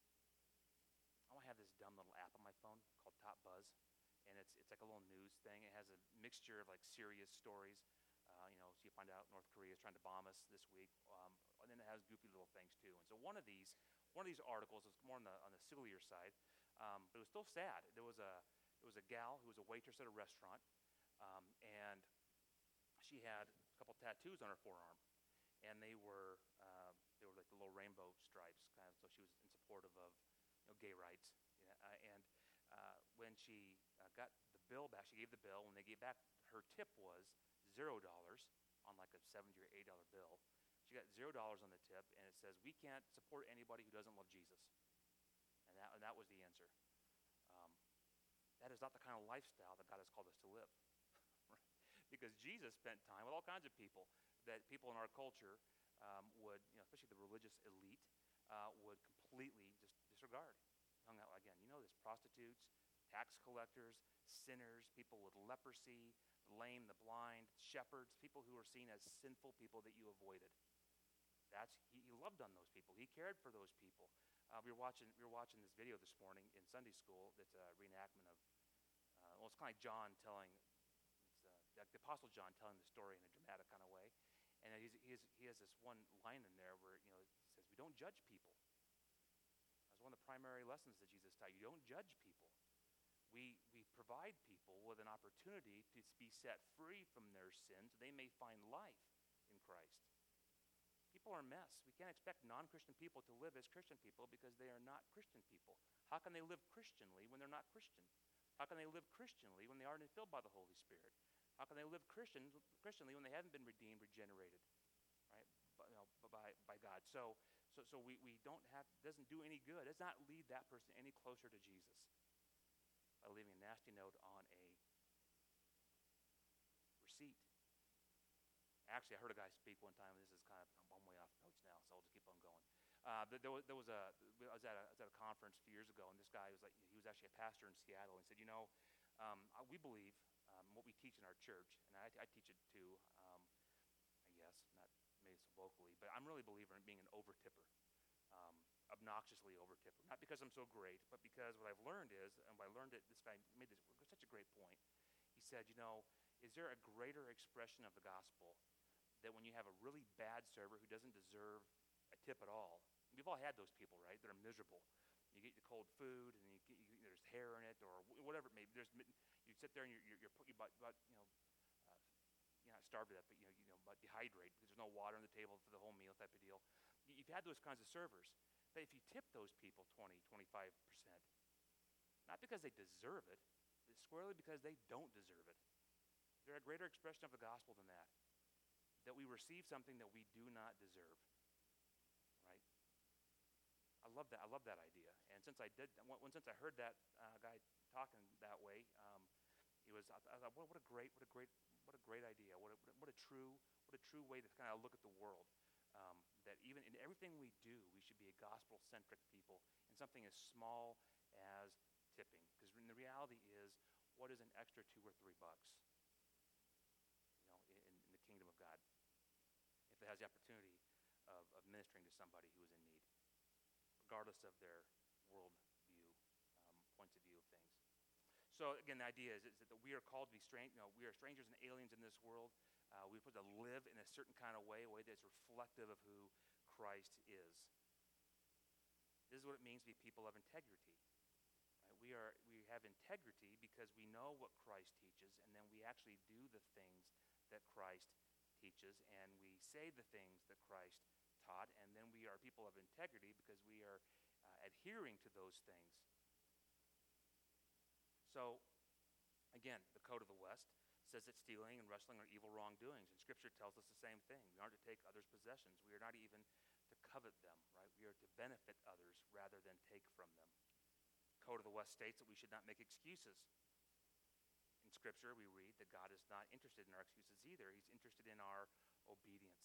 I have this dumb little app on my phone called Top Buzz. And it's it's like a little news thing. It has a mixture of like serious stories. Uh, you know, so you find out North Korea is trying to bomb us this week. Um, and then it has goofy little things too. And so one of these one of these articles was more on the on the sillier side, um, but it was still sad. There was a there was a gal who was a waitress at a restaurant, um, and she had a couple tattoos on her forearm, and they were uh, they were like the little rainbow stripes, kind of. So she was in support of, of you know, gay rights. Yeah, uh, and uh, when she uh, got the bill back, she gave the bill. When they gave back, her tip was zero dollars on like a seventy or eighty dollar bill. She got zero dollars on the tip, and it says, "We can't support anybody who doesn't love Jesus." And that and that was the answer. Um, that is not the kind of lifestyle that God has called us to live, because Jesus spent time with all kinds of people that people in our culture um, would, you know, especially the religious elite, uh, would completely just disregard. Hung out again, you know this: prostitutes, tax collectors, sinners, people with leprosy, the lame, the blind, shepherds, people who were seen as sinful people that you avoided. That's he, he loved on those people. He cared for those people. Uh, we were watching we were watching this video this morning in Sunday school. That's a reenactment of uh, well, it's kind of like John telling, it's, uh, the Apostle John telling the story in a dramatic kind of way. And he's, he, has, he has this one line in there where, you know, it says, "We don't judge people." That's one of the primary lessons that Jesus taught. You don't judge people. We we provide people with an opportunity to be set free from their sins so they may find life in Christ. People are a mess. We can't expect non-Christian people to live as Christian people because they are not Christian people. How can they live Christianly when they're not Christian? How can they live Christianly when they aren't filled by the Holy Spirit? How can they live Christian, Christianly when they haven't been redeemed, regenerated, right? By, you know, by, by God. So, So, so we, we don't have, doesn't do any good. It does not lead that person any closer to Jesus by leaving a nasty note on a receipt. Actually, I heard a guy speak one time, and this is kind of, I'm way off notes now, so I'll just keep on going. Uh, there, was, there was a, I was, at a, I was at a conference a few years ago, and this guy was like, he was actually a pastor in Seattle, and he said, you know, um, we believe um, what we teach in our church, and I, I teach it too, um, I guess, not maybe so vocally, but I'm really a believer in being an over-tipper, um, obnoxiously over-tipper. Not because I'm so great, but because what I've learned is, and what I learned it, this guy made this such a great point. He said, you know, is there a greater expression of the gospel that when you have a really bad server who doesn't deserve a tip at all? We've all had those people, right? That are miserable. You get the cold food, and you get, you, there's hair in it, or whatever it may be. There's, you sit there and you're, you're, you're you about, about, you know, uh, you're not starved to death, but you know, you know, about dehydrate because there's no water on the table for the whole meal type of deal. You, you've had those kinds of servers. But if you tip those people twenty, twenty-five percent, not because they deserve it, but squarely because they don't deserve it. Is there a greater expression of the gospel than that? That we receive something that we do not deserve, right? I love that. I love that idea. And since I did, when, since I heard that uh, guy talking that way, um, it was. I, I thought, what, what a great, what a great, what a great idea. What a, what a true, what a true way to kind of look at the world. Um, that even in everything we do, we should be a gospel-centric people in something as small as tipping. Because the reality is, what is an extra two or three bucks? You know, in, in the kingdom of God, if it has the opportunity of, of ministering to somebody who is in need, regardless of their world view, um, points of view of things. So again, the idea is, is that we are called to be strange. You know, we are strangers and aliens in this world. Uh, we're supposed to live in a certain kind of way, a way that's reflective of who Christ is. This is what it means to be people of integrity. Right? We are we have integrity because we know what Christ teaches, and then we actually do the things that Christ teaches, and we say the things that Christ taught, and then we are people of integrity because we are uh, adhering to those things. So, again, the code of the West says that stealing and rustling are evil wrongdoings, and Scripture tells us the same thing. We aren't to take others' possessions. We are not even to covet them, right? We are to benefit others rather than take from them. Code of the West states that we should not make excuses. In Scripture, we read that God is not interested in our excuses either. He's interested in our obedience.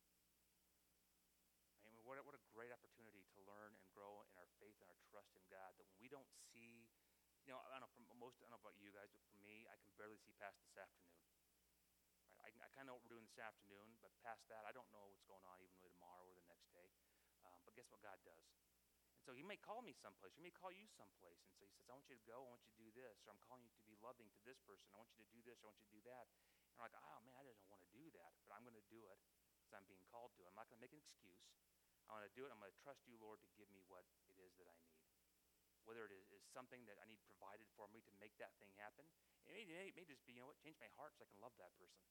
I mean, what a, what a great opportunity to learn and grow in our faith and our trust in God, that when we don't see, you know, I don't know, from most, I don't know about you guys, but for me, I can barely see past this afternoon. Right? I, I kind of know what we're doing this afternoon, but past that, I don't know what's going on even really tomorrow or the next day. Um, but guess what God does? And so he may call me someplace. He may call you someplace. And so he says, I want you to go. I want you to do this. Or I'm calling you to be loving to this person. I want you to do this. I want you to do that. And I'm like, oh, man, I didn't want to do that. But I'm going to do it because I'm being called to. I'm not going to make an excuse. I'm going to do it. I'm going to trust you, Lord, to give me what it is that I need. Whether it is, is something that I need provided for me to make that thing happen. It may, it may just be, you know what, change my heart so I can love that person.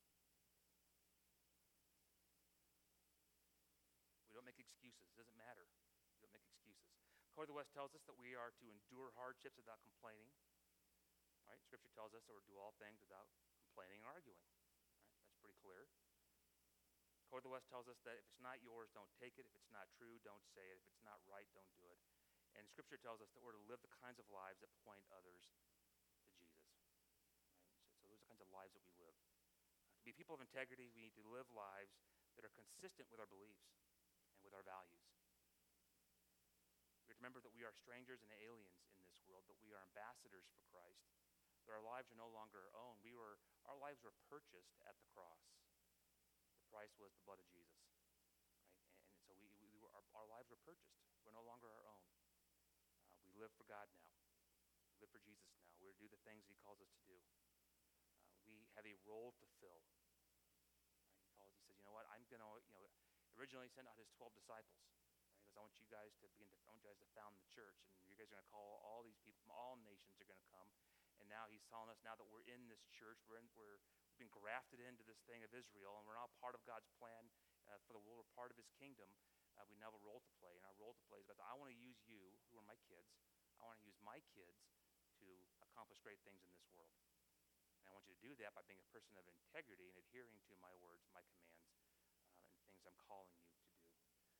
We don't make excuses. It doesn't matter. We don't make excuses. Code of the West tells us that we are to endure hardships without complaining. Right? Scripture tells us that we're to do all things without complaining and arguing. Right? That's pretty clear. Code of the West tells us that if it's not yours, don't take it. If it's not true, don't say it. If it's not right, don't do it. And Scripture tells us that we're to live the kinds of lives that point others to Jesus. Right? So, so those are the kinds of lives that we live. To be people of integrity, we need to live lives that are consistent with our beliefs and with our values. We have to remember that we are strangers and aliens in this world, but we are ambassadors for Christ. That our lives are no longer our own. We were, our lives were purchased at the cross. The price was the blood of Jesus. Right? And, and so we, we were, our, our lives were purchased. We're no longer our own. Uh, we live for God now. We live for Jesus now. We're to do the things he calls us to do. Uh, we have a role to fill. Right? He calls. He says, you know what? I'm going to, you know, originally he sent out his twelve disciples. Right? He goes, I want you guys to begin to, I want you guys to found the church, and you guys are going to call all these people from all nations are going to come. And now he's telling us, now that we're in this church, we're in, we're we've been grafted into this thing of Israel, and we're now part of God's plan uh, for the world. We're part of his kingdom. Uh, we now have a role to play, and our role to play is God, I want to use you, who are my kids. I want to use my kids to accomplish great things in this world. And I want you to do that by being a person of integrity and adhering to my words, my commands, um, and things I'm calling you to do. Um, as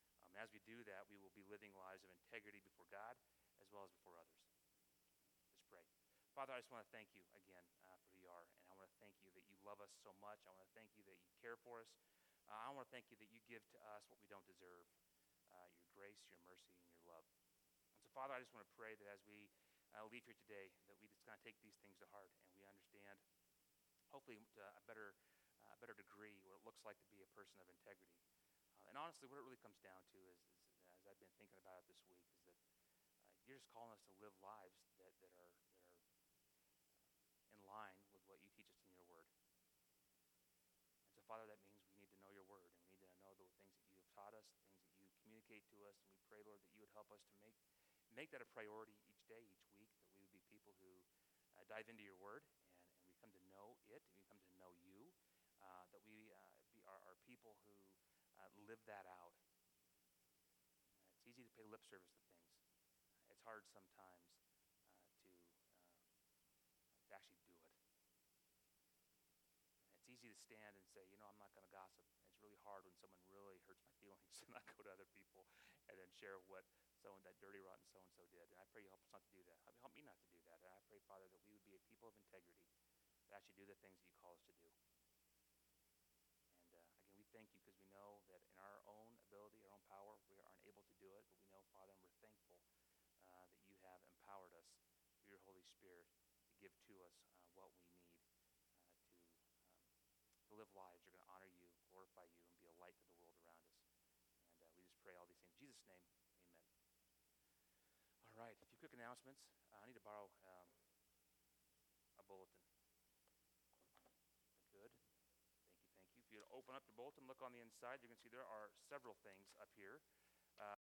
as we do that, we will be living lives of integrity before God as well as before others. Let's pray. Father, I just want to thank you again uh, for who you are, and I want to thank you that you love us so much. I want to thank you that you care for us. Uh, I want to thank you that you give to us what we don't deserve, uh, your grace, your mercy, and your love. And so, Father, I just want to pray that as we uh, leave here today, that we just kind of take these things to heart and we understand, hopefully, to a better, uh, better degree, what it looks like to be a person of integrity. Uh, and honestly, what it really comes down to is, is, as I've been thinking about it this week, is that uh, you're just calling us to live lives that, that are that are in line with what you teach us in your word. And so, Father, that means we need to know your word, and we need to know the things that you have taught us, the things that you communicate to us, and we pray, Lord, that you would help us to make make that a priority each day, each week, that we would be people who uh, dive into your word, and, and we come to know it, and we come to know you, uh, that we uh, be are, are people who uh, live that out. It's easy to pay lip service to things. It's hard sometimes uh, to uh, to actually do it. It's easy to stand and say, you know, I'm not going to gossip. It's really hard when someone really hurts my feelings to not go to other people and then share what someone, that dirty, rotten so-and-so did. And I pray you help us not to do that. Help me not to do that. And I pray, Father, that we would be a people of integrity that actually do the things that you call us to do. And uh, again, we thank you because we know that in our own ability, our own power, we aren't able to do it. But we know, Father, and we're thankful uh, that you have empowered us through your Holy Spirit to give to us uh, what we need uh, to um, to live lives that are going to honor you, glorify you, and be a light to the world around us. And uh, we just pray all these things in Jesus' name. Amen. All right, a few quick announcements. Uh, I need to borrow um, a bulletin. Good. Thank you, thank you. If you open up your bulletin, look on the inside, you can see there are several things up here.